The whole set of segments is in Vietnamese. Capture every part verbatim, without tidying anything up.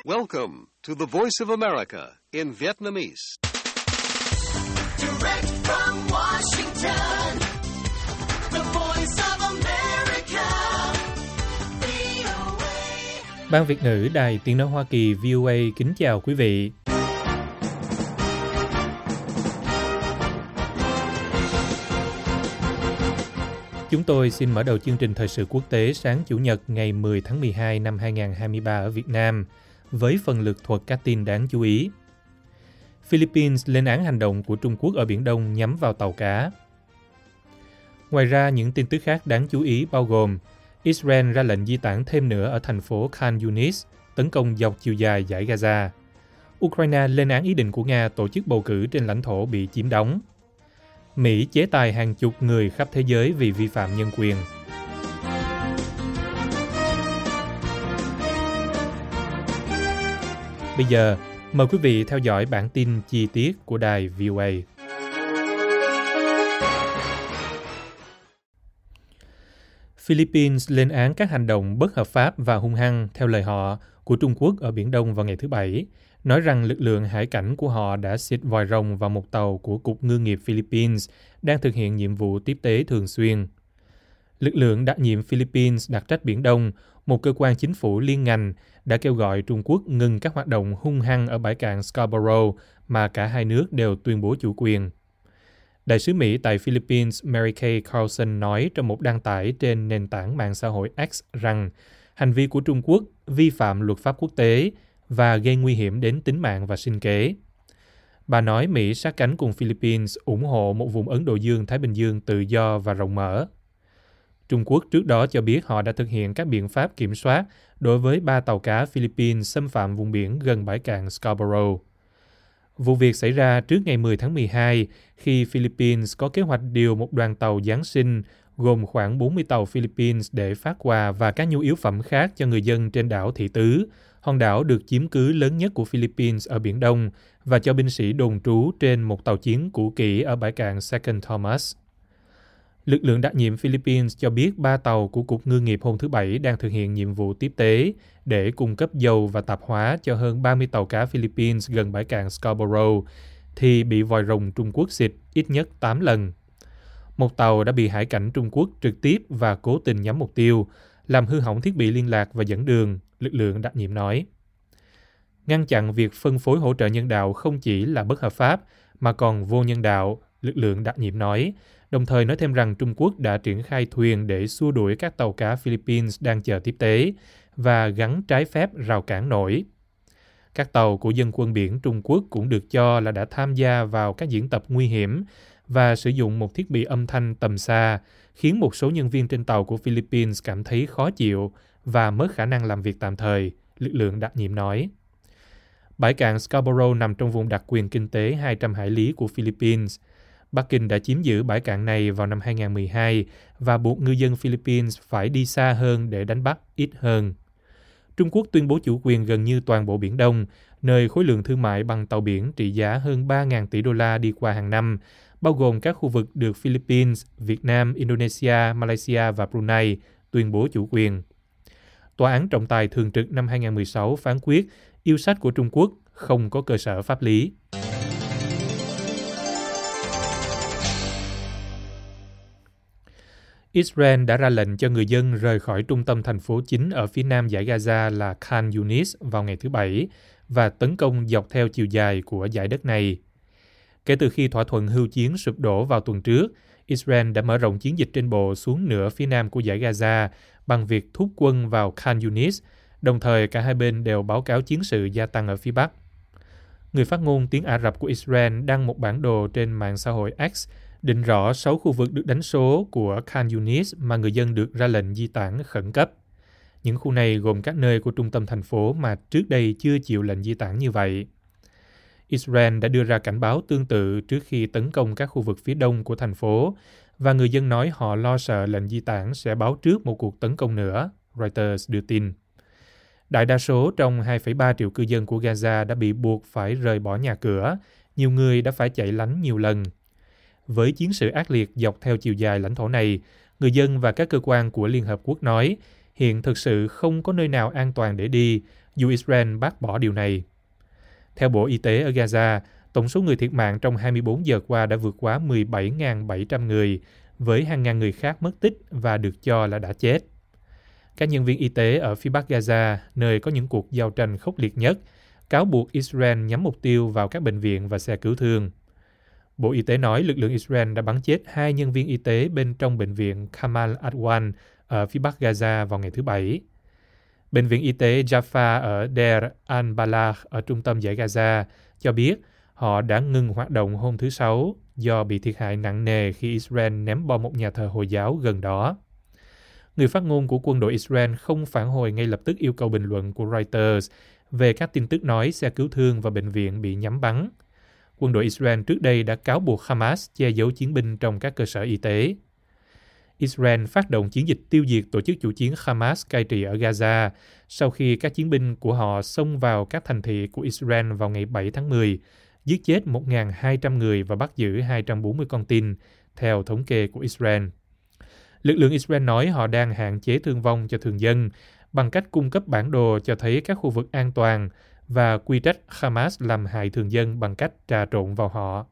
Welcome to the Voice of America in Vietnamese. Direct from Washington, the Voice of America, vê o a. Ban Việt ngữ Đài Tiếng nói Hoa Kỳ vê o a kính chào quý vị. Chúng tôi xin mở đầu chương trình thời sự quốc tế sáng Chủ nhật ngày mười tháng mười hai năm hai nghìn không trăm hai mươi ba ở Việt Nam với phần lược thuật các tin đáng chú ý. Philippines lên án hành động của Trung Quốc ở Biển Đông nhắm vào tàu cá. Ngoài ra, những tin tức khác đáng chú ý bao gồm Israel ra lệnh di tản thêm nữa ở thành phố Khan Yunis, tấn công dọc chiều dài dải Gaza. Ukraine lên án ý định của Nga tổ chức bầu cử trên lãnh thổ bị chiếm đóng. Mỹ chế tài hàng chục người khắp thế giới vì vi phạm nhân quyền. Bây giờ, mời quý vị theo dõi bản tin chi tiết của đài vê o a. Philippines lên án các hành động bất hợp pháp và hung hăng, theo lời họ, của Trung Quốc ở Biển Đông vào ngày thứ Bảy, nói rằng lực lượng hải cảnh của họ đã xịt vòi rồng vào một tàu của Cục Ngư nghiệp Philippines đang thực hiện nhiệm vụ tiếp tế thường xuyên. Lực lượng đặc nhiệm Philippines đặc trách Biển Đông, một cơ quan chính phủ liên ngành, đã kêu gọi Trung Quốc ngừng các hoạt động hung hăng ở bãi cạn Scarborough mà cả hai nước đều tuyên bố chủ quyền. Đại sứ Mỹ tại Philippines Mary Kay Carlson nói trong một đăng tải trên nền tảng mạng xã hội X rằng hành vi của Trung Quốc vi phạm luật pháp quốc tế và gây nguy hiểm đến tính mạng và sinh kế. Bà nói Mỹ sát cánh cùng Philippines ủng hộ một vùng Ấn Độ Dương-Thái Bình Dương tự do và rộng mở. Trung Quốc trước đó cho biết họ đã thực hiện các biện pháp kiểm soát đối với ba tàu cá Philippines xâm phạm vùng biển gần bãi cạn Scarborough. Vụ việc xảy ra trước ngày mười tháng mười hai khi Philippines có kế hoạch điều một đoàn tàu Giáng sinh gồm khoảng bốn mươi tàu Philippines để phát quà và các nhu yếu phẩm khác cho người dân trên đảo Thị Tứ, hòn đảo được chiếm cứ lớn nhất của Philippines ở Biển Đông, và cho binh sĩ đồn trú trên một tàu chiến cũ kỹ ở bãi cạn Second Thomas. Lực lượng đặc nhiệm Philippines cho biết ba tàu của Cục Ngư nghiệp hôm thứ Bảy đang thực hiện nhiệm vụ tiếp tế để cung cấp dầu và tạp hóa cho hơn ba mươi tàu cá Philippines gần bãi cạn Scarborough, thì bị vòi rồng Trung Quốc xịt ít nhất tám lần. Một tàu đã bị hải cảnh Trung Quốc trực tiếp và cố tình nhắm mục tiêu, làm hư hỏng thiết bị liên lạc và dẫn đường, lực lượng đặc nhiệm nói. Ngăn chặn việc phân phối hỗ trợ nhân đạo không chỉ là bất hợp pháp, mà còn vô nhân đạo, lực lượng đặc nhiệm nói, đồng thời nói thêm rằng Trung Quốc đã triển khai thuyền để xua đuổi các tàu cá Philippines đang chờ tiếp tế và gắn trái phép rào cản nổi. Các tàu của dân quân biển Trung Quốc cũng được cho là đã tham gia vào các diễn tập nguy hiểm và sử dụng một thiết bị âm thanh tầm xa, khiến một số nhân viên trên tàu của Philippines cảm thấy khó chịu và mất khả năng làm việc tạm thời, lực lượng đặc nhiệm nói. Bãi cạn Scarborough nằm trong vùng đặc quyền kinh tế hai trăm hải lý của Philippines. Bắc Kinh đã chiếm giữ bãi cạn này vào năm hai nghìn không trăm mười hai và buộc ngư dân Philippines phải đi xa hơn để đánh bắt ít hơn. Trung Quốc tuyên bố chủ quyền gần như toàn bộ Biển Đông, nơi khối lượng thương mại bằng tàu biển trị giá hơn ba nghìn tỷ đô la đi qua hàng năm, bao gồm các khu vực được Philippines, Việt Nam, Indonesia, Malaysia và Brunei tuyên bố chủ quyền. Tòa án trọng tài thường trực năm hai nghìn không trăm mười sáu phán quyết yêu sách của Trung Quốc không có cơ sở pháp lý. Israel đã ra lệnh cho người dân rời khỏi trung tâm thành phố chính ở phía nam dải Gaza là Khan Yunis vào ngày thứ Bảy và tấn công dọc theo chiều dài của dải đất này. Kể từ khi thỏa thuận hưu chiến sụp đổ vào tuần trước, Israel đã mở rộng chiến dịch trên bộ xuống nửa phía nam của dải Gaza bằng việc thúc quân vào Khan Yunis, đồng thời cả hai bên đều báo cáo chiến sự gia tăng ở phía bắc. Người phát ngôn tiếng Ả Rập của Israel đăng một bản đồ trên mạng xã hội X định rõ sáu khu vực được đánh số của Khan Yunis mà người dân được ra lệnh di tản khẩn cấp. Những khu này gồm các nơi của trung tâm thành phố mà trước đây chưa chịu lệnh di tản như vậy. Israel đã đưa ra cảnh báo tương tự trước khi tấn công các khu vực phía đông của thành phố, và người dân nói họ lo sợ lệnh di tản sẽ báo trước một cuộc tấn công nữa, Reuters đưa tin. Đại đa số trong hai phẩy ba triệu cư dân của Gaza đã bị buộc phải rời bỏ nhà cửa, nhiều người đã phải chạy lánh nhiều lần. Với chiến sự ác liệt dọc theo chiều dài lãnh thổ này, người dân và các cơ quan của Liên Hợp Quốc nói hiện thực sự không có nơi nào an toàn để đi dù Israel bác bỏ điều này. Theo Bộ Y tế ở Gaza, tổng số người thiệt mạng trong hai mươi bốn giờ qua đã vượt quá mười bảy nghìn bảy trăm người, với hàng ngàn người khác mất tích và được cho là đã chết. Các nhân viên y tế ở phía bắc Gaza, nơi có những cuộc giao tranh khốc liệt nhất, cáo buộc Israel nhắm mục tiêu vào các bệnh viện và xe cứu thương. Bộ Y tế nói lực lượng Israel đã bắn chết hai nhân viên y tế bên trong bệnh viện Kamal Adwan ở phía bắc Gaza vào ngày thứ Bảy. Bệnh viện y tế Jaffa ở Deir al-Balah ở trung tâm giải Gaza cho biết họ đã ngừng hoạt động hôm thứ Sáu do bị thiệt hại nặng nề khi Israel ném bom một nhà thờ Hồi giáo gần đó. Người phát ngôn của quân đội Israel không phản hồi ngay lập tức yêu cầu bình luận của Reuters về các tin tức nói xe cứu thương và bệnh viện bị nhắm bắn. Quân đội Israel trước đây đã cáo buộc Hamas che giấu chiến binh trong các cơ sở y tế. Israel phát động chiến dịch tiêu diệt tổ chức chủ chiến Hamas cai trị ở Gaza sau khi các chiến binh của họ xông vào các thành thị của Israel vào ngày bảy tháng mười, giết chết một nghìn hai trăm người và bắt giữ hai trăm bốn mươi con tin, theo thống kê của Israel. Lực lượng Israel nói họ đang hạn chế thương vong cho thường dân bằng cách cung cấp bản đồ cho thấy các khu vực an toàn và quy trách Hamas làm hại thường dân bằng cách trà trộn vào họ.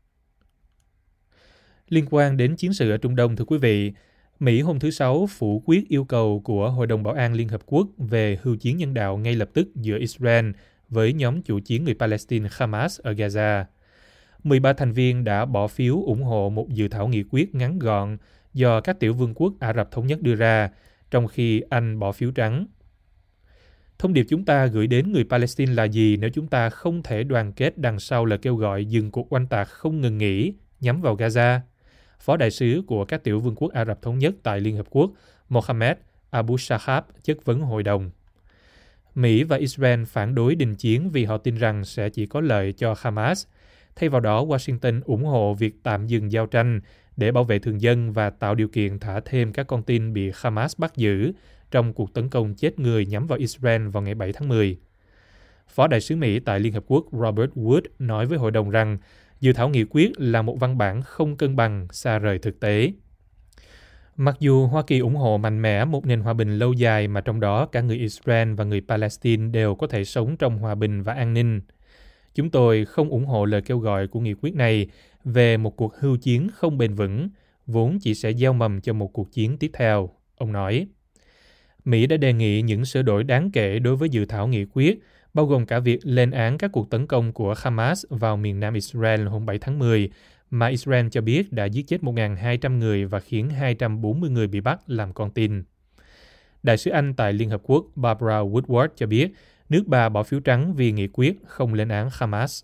Liên quan đến chiến sự ở Trung Đông, thưa quý vị, Mỹ hôm thứ Sáu phủ quyết yêu cầu của Hội đồng Bảo an Liên Hợp Quốc về hưu chiến nhân đạo ngay lập tức giữa Israel với nhóm chủ chiến người Palestine Hamas ở Gaza. mười ba thành viên đã bỏ phiếu ủng hộ một dự thảo nghị quyết ngắn gọn do các tiểu vương quốc Ả Rập Thống Nhất đưa ra, trong khi Anh bỏ phiếu trắng. Thông điệp chúng ta gửi đến người Palestine là gì nếu chúng ta không thể đoàn kết đằng sau lời kêu gọi dừng cuộc oanh tạc không ngừng nghỉ nhắm vào Gaza? Phó đại sứ của các tiểu vương quốc Ả Rập Thống Nhất tại Liên Hợp Quốc Mohammed Abu Shahab chất vấn hội đồng. Mỹ và Israel phản đối đình chiến vì họ tin rằng sẽ chỉ có lợi cho Hamas. Thay vào đó, Washington ủng hộ việc tạm dừng giao tranh để bảo vệ thường dân và tạo điều kiện thả thêm các con tin bị Hamas bắt giữ trong cuộc tấn công chết người nhắm vào Israel vào ngày bảy tháng mười. Phó đại sứ Mỹ tại Liên Hợp Quốc Robert Wood nói với hội đồng rằng dự thảo nghị quyết là một văn bản không cân bằng, xa rời thực tế. Mặc dù Hoa Kỳ ủng hộ mạnh mẽ một nền hòa bình lâu dài mà trong đó cả người Israel và người Palestine đều có thể sống trong hòa bình và an ninh, chúng tôi không ủng hộ lời kêu gọi của nghị quyết này về một cuộc hưu chiến không bền vững, vốn chỉ sẽ gieo mầm cho một cuộc chiến tiếp theo, ông nói. Mỹ đã đề nghị những sửa đổi đáng kể đối với dự thảo nghị quyết, bao gồm cả việc lên án các cuộc tấn công của Hamas vào miền nam Israel hôm bảy tháng mười, mà Israel cho biết đã giết chết một nghìn hai trăm người và khiến hai trăm bốn mươi người bị bắt làm con tin. Đại sứ Anh tại Liên Hợp Quốc Barbara Woodward cho biết nước bà bỏ phiếu trắng vì nghị quyết không lên án Hamas.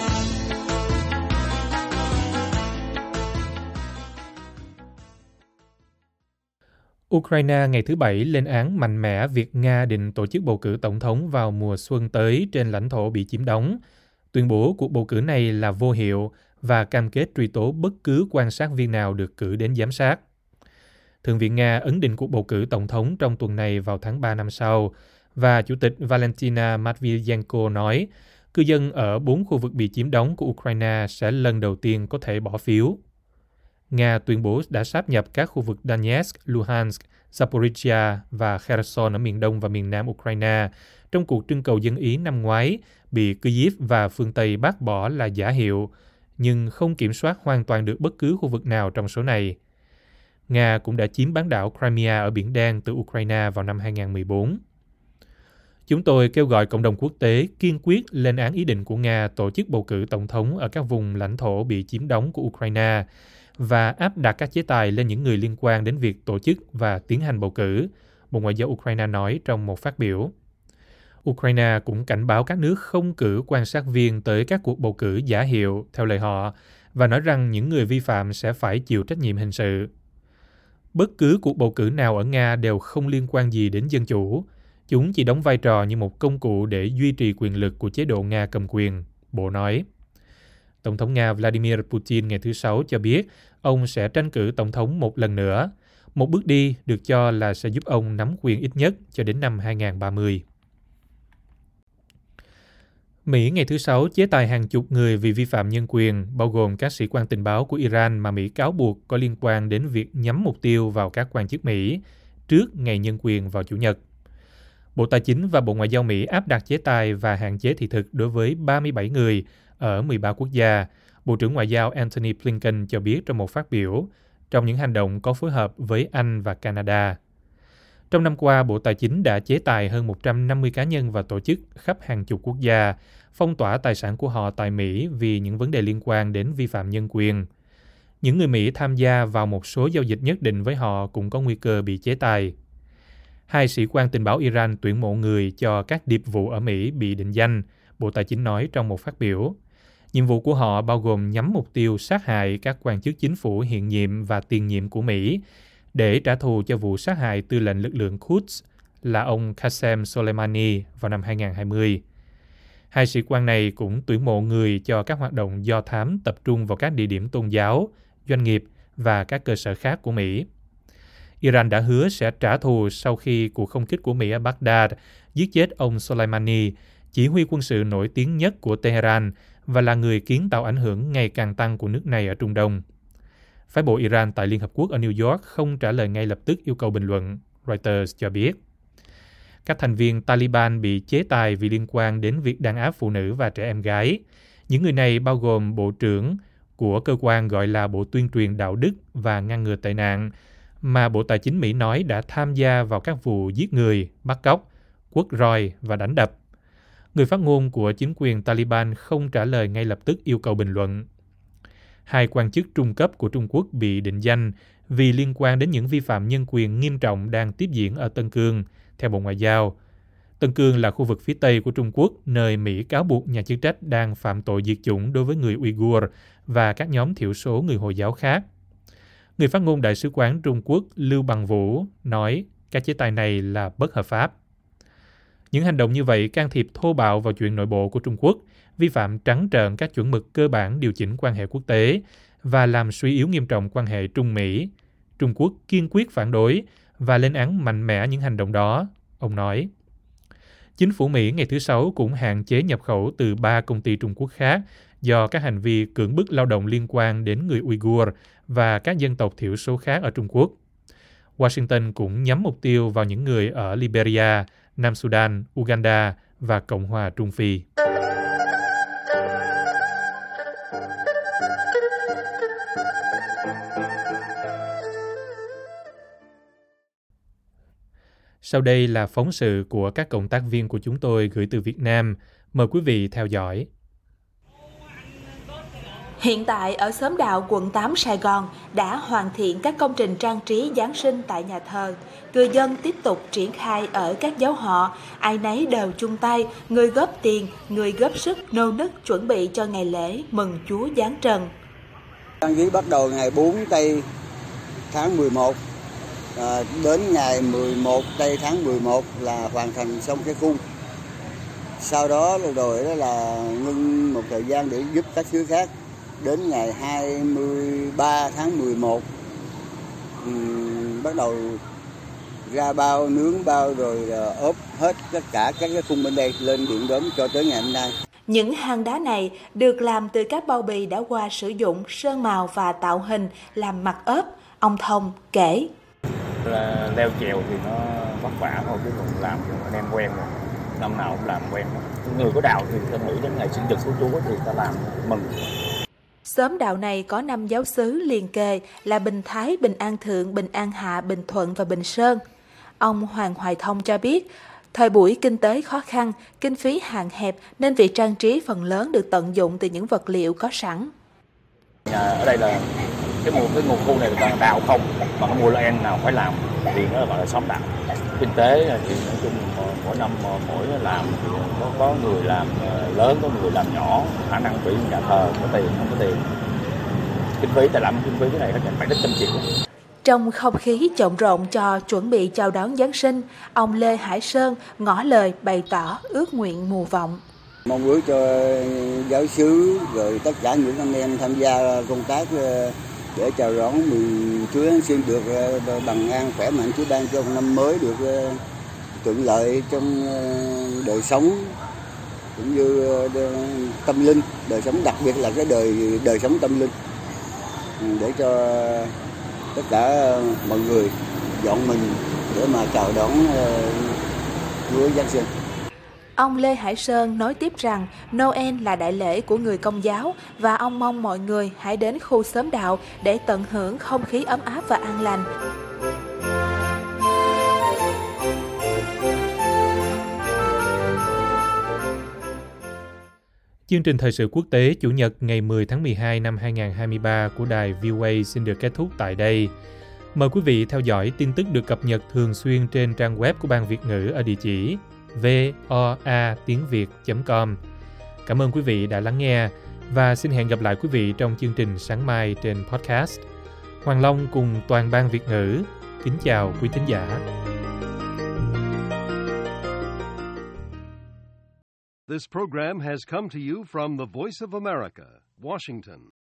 Ukraine ngày thứ Bảy lên án mạnh mẽ việc Nga định tổ chức bầu cử tổng thống vào mùa xuân tới trên lãnh thổ bị chiếm đóng, tuyên bố cuộc bầu cử này là vô hiệu và cam kết truy tố bất cứ quan sát viên nào được cử đến giám sát. Thượng viện Nga ấn định cuộc bầu cử tổng thống trong tuần này vào tháng ba năm sau, và Chủ tịch Valentina Matviyenko nói cư dân ở bốn khu vực bị chiếm đóng của Ukraine sẽ lần đầu tiên có thể bỏ phiếu. Nga tuyên bố đã sáp nhập các khu vực Donetsk, Luhansk, Zaporizhia và Kherson ở miền đông và miền nam Ukraine trong cuộc trưng cầu dân Ý năm ngoái bị Kyiv và phương Tây bác bỏ là giả hiệu, nhưng không kiểm soát hoàn toàn được bất cứ khu vực nào trong số này. Nga cũng đã chiếm bán đảo Crimea ở Biển Đen từ Ukraine vào năm hai nghìn không trăm mười bốn. Chúng tôi kêu gọi cộng đồng quốc tế kiên quyết lên án ý định của Nga tổ chức bầu cử tổng thống ở các vùng lãnh thổ bị chiếm đóng của Ukraine và áp đặt các chế tài lên những người liên quan đến việc tổ chức và tiến hành bầu cử, Bộ Ngoại giao Ukraine nói trong một phát biểu. Ukraine cũng cảnh báo các nước không cử quan sát viên tới các cuộc bầu cử giả hiệu, theo lời họ, và nói rằng những người vi phạm sẽ phải chịu trách nhiệm hình sự. Bất cứ cuộc bầu cử nào ở Nga đều không liên quan gì đến dân chủ. Chúng chỉ đóng vai trò như một công cụ để duy trì quyền lực của chế độ Nga cầm quyền, Bộ nói. Tổng thống Nga Vladimir Putin ngày thứ Sáu cho biết ông sẽ tranh cử tổng thống một lần nữa, một bước đi được cho là sẽ giúp ông nắm quyền ít nhất cho đến năm hai nghìn không trăm ba mươi. Mỹ ngày thứ Sáu chế tài hàng chục người vì vi phạm nhân quyền, bao gồm các sĩ quan tình báo của Iran mà Mỹ cáo buộc có liên quan đến việc nhắm mục tiêu vào các quan chức Mỹ trước Ngày Nhân quyền vào Chủ nhật. Bộ Tài chính và Bộ Ngoại giao Mỹ áp đặt chế tài và hạn chế thị thực đối với ba mươi bảy người ở mười ba quốc gia, Bộ trưởng Ngoại giao Antony Blinken cho biết trong một phát biểu, trong những hành động có phối hợp với Anh và Canada. Trong năm qua, Bộ Tài chính đã chế tài hơn một trăm năm mươi cá nhân và tổ chức khắp hàng chục quốc gia, phong tỏa tài sản của họ tại Mỹ vì những vấn đề liên quan đến vi phạm nhân quyền. Những người Mỹ tham gia vào một số giao dịch nhất định với họ cũng có nguy cơ bị chế tài. Hai sĩ quan tình báo Iran tuyển mộ người cho các điệp vụ ở Mỹ bị định danh, Bộ Tài chính nói trong một phát biểu. Nhiệm vụ của họ bao gồm nhắm mục tiêu sát hại các quan chức chính phủ hiện nhiệm và tiền nhiệm của Mỹ để trả thù cho vụ sát hại tư lệnh lực lượng Quds là ông Qasem Soleimani vào năm hai nghìn không trăm hai mươi. Hai sĩ quan này cũng tuyển mộ người cho các hoạt động do thám tập trung vào các địa điểm tôn giáo, doanh nghiệp và các cơ sở khác của Mỹ. Iran đã hứa sẽ trả thù sau khi cuộc không kích của Mỹ ở Baghdad giết chết ông Soleimani, chỉ huy quân sự nổi tiếng nhất của Tehran và là người kiến tạo ảnh hưởng ngày càng tăng của nước này ở Trung Đông. Phái bộ Iran tại Liên Hợp Quốc ở New York không trả lời ngay lập tức yêu cầu bình luận, Reuters cho biết. Các thành viên Taliban bị chế tài vì liên quan đến việc đàn áp phụ nữ và trẻ em gái. Những người này bao gồm bộ trưởng của cơ quan gọi là Bộ Tuyên truyền Đạo đức và Ngăn ngừa tệ nạn, mà Bộ Tài chính Mỹ nói đã tham gia vào các vụ giết người, bắt cóc, quất roi và đánh đập. Người phát ngôn của chính quyền Taliban không trả lời ngay lập tức yêu cầu bình luận. Hai quan chức trung cấp của Trung Quốc bị định danh vì liên quan đến những vi phạm nhân quyền nghiêm trọng đang tiếp diễn ở Tân Cương, theo Bộ Ngoại giao. Tân Cương là khu vực phía Tây của Trung Quốc, nơi Mỹ cáo buộc nhà chức trách đang phạm tội diệt chủng đối với người Uyghur và các nhóm thiểu số người Hồi giáo khác. Người phát ngôn Đại sứ quán Trung Quốc Lưu Bằng Vũ nói các chế tài này là bất hợp pháp. Những hành động như vậy can thiệp thô bạo vào chuyện nội bộ của Trung Quốc, vi phạm trắng trợn các chuẩn mực cơ bản điều chỉnh quan hệ quốc tế và làm suy yếu nghiêm trọng quan hệ Trung-Mỹ. Trung Quốc kiên quyết phản đối và lên án mạnh mẽ những hành động đó, ông nói. Chính phủ Mỹ ngày thứ Sáu cũng hạn chế nhập khẩu từ ba công ty Trung Quốc khác do các hành vi cưỡng bức lao động liên quan đến người Uyghur và các dân tộc thiểu số khác ở Trung Quốc. Washington cũng nhắm mục tiêu vào những người ở Liberia, Nam Sudan, Uganda và Cộng hòa Trung Phi. Sau đây là phóng sự của các cộng tác viên của chúng tôi gửi từ Việt Nam. Mời quý vị theo dõi. Hiện tại ở xóm Đạo, quận tám, Sài Gòn đã hoàn thiện các công trình trang trí Giáng sinh tại nhà thờ. Người dân tiếp tục triển khai ở các dấu họ, ai nấy đều chung tay, người góp tiền, người góp sức nô nức chuẩn bị cho ngày lễ mừng Chúa Giáng trần. Trang trí bắt đầu ngày bốn tây tháng mười một, à, đến ngày mười một tây tháng mười một là hoàn thành xong cái cung. Sau đó rồi đó là ngưng một thời gian để giúp các xứ khác. Đến ngày hai mươi ba tháng mười một um, bắt đầu ra bao, nướng bao rồi ốp hết tất cả các cái khung bên đây lên điện đóm cho tới ngày hôm nay. Những hang đá này được làm từ các bao bì đã qua sử dụng, sơn màu và tạo hình làm mặt ốp. Ông Thông kể. Là leo trèo thì nó vất vả thôi, chứ còn làm thì anh em quen rồi. Năm nào cũng làm quen. Người có đạo thì ta nghĩ đến ngày sinh nhật của Chúa thì ta làm mừng. Xóm Đạo này có năm giáo xứ liền kề là Bình Thái, Bình An Thượng, Bình An Hạ, Bình Thuận và Bình Sơn. Ông Hoàng Hoài Thông cho biết, thời buổi kinh tế khó khăn, kinh phí hạn hẹp nên việc trang trí phần lớn được tận dụng từ những vật liệu có sẵn. À, ở đây là cái nguồn cái nguồn khu này là đào không, mà cái mùa Noel nào phải làm thì nó gọi là xóm đạo. Kinh tế thì nói chung mỗi năm mỗi làm thì có, có người làm lớn, có người làm nhỏ, khả năng bị nhà thờ có tiền không có tiền. Kinh phí ta làm kinh phí cái này nó phải đến trăm triệu. Trong không khí trộn rộn cho chuẩn bị chào đón Giáng sinh, ông Lê Hải Sơn ngỏ lời bày tỏ ước nguyện mùa vọng. Mong ước cho giáo xứ rồi tất cả những anh em tham gia công tác để chào đón mừng Chúa Giáng sinh được bằng an khỏe mạnh, Chúa ban cho năm mới được thuận lợi trong đời sống cũng như tâm linh, đời sống đặc biệt là cái đời đời sống tâm linh, để cho tất cả mọi người dọn mình để mà chào đón Chúa Giáng sinh. Ông Lê Hải Sơn nói tiếp rằng Noel là đại lễ của người Công giáo và ông mong mọi người hãy đến khu xóm đạo để tận hưởng không khí ấm áp và an lành. Chương trình thời sự quốc tế Chủ nhật ngày mười tháng mười hai năm hai nghìn không trăm hai mươi ba của đài vê o a xin được kết thúc tại đây. Mời quý vị theo dõi tin tức được cập nhật thường xuyên trên trang web của Ban Việt ngữ ở địa chỉ voa tiếng việt chấm com. Cảm ơn quý vị đã lắng nghe và xin hẹn gặp lại quý vị trong chương trình sáng mai trên podcast. Hoàng Long cùng toàn Ban Việt ngữ kính chào quý thính giả. This program has come to you from the Voice of America, Washington.